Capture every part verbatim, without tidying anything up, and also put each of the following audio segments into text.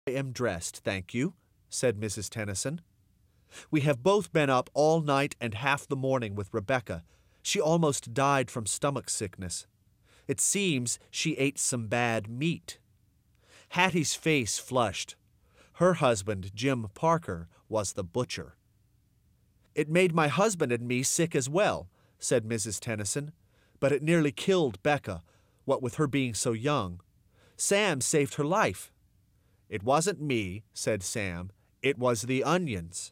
I am dressed, thank you, said Missus Tennyson. We have both been up all night and half the morning with Rebecca. She almost died from stomach sickness. It seems she ate some bad meat. Hattie's face flushed. Her husband, Jim Parker, was the butcher. It made my husband and me sick as well, said Missus Tennyson, but it nearly killed Becca, what with her being so young. Sam saved her life. It wasn't me, said Sam. It was the onions.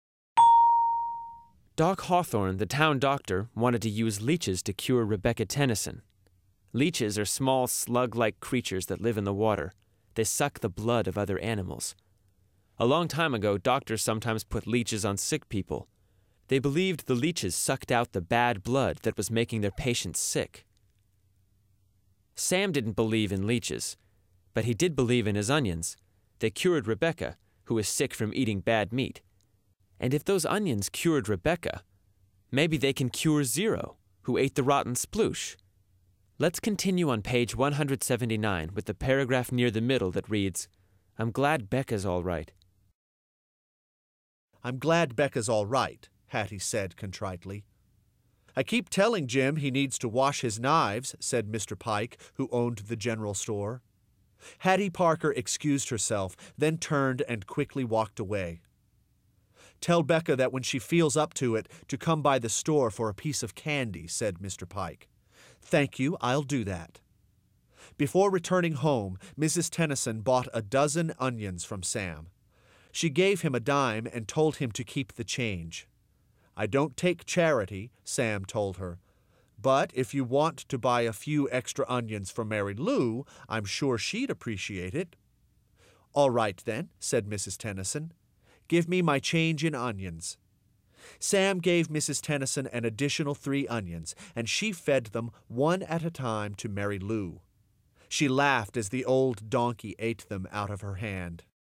Doc Hawthorne, the town doctor, wanted to use leeches to cure Rebecca Tennyson. Leeches are small slug-like creatures that live in the water. They suck the blood of other animals. A long time ago, doctors sometimes put leeches on sick people. They believed the leeches sucked out the bad blood that was making their patients sick. Sam didn't believe in leeches, but he did believe in his onions. They cured Rebecca, who was sick from eating bad meat. And if those onions cured Rebecca, maybe they can cure Zero, who ate the rotten sploosh. Let's continue on page one hundred seventy-nine with the paragraph near the middle that reads, I'm glad Becca's all right. I'm glad Becca's all right, Hattie said contritely. I keep telling Jim he needs to wash his knives, said Mister Pike, who owned the general store. Hattie Parker excused herself, then turned and quickly walked away. Tell Becca that when she feels up to it, to come by the store for a piece of candy, said Mister Pike. Thank you, I'll do that. Before returning home, Missus Tennyson bought a dozen onions from Sam. She gave him a dime and told him to keep the change. I don't take charity, Sam told her, but if you want to buy a few extra onions for Mary Lou, I'm sure she'd appreciate it. All right, then, said Missus Tennyson. Give me my change in onions. Sam gave Missus Tennyson an additional three onions, and she fed them one at a time to Mary Lou. She laughed as the old donkey ate them out of her hand.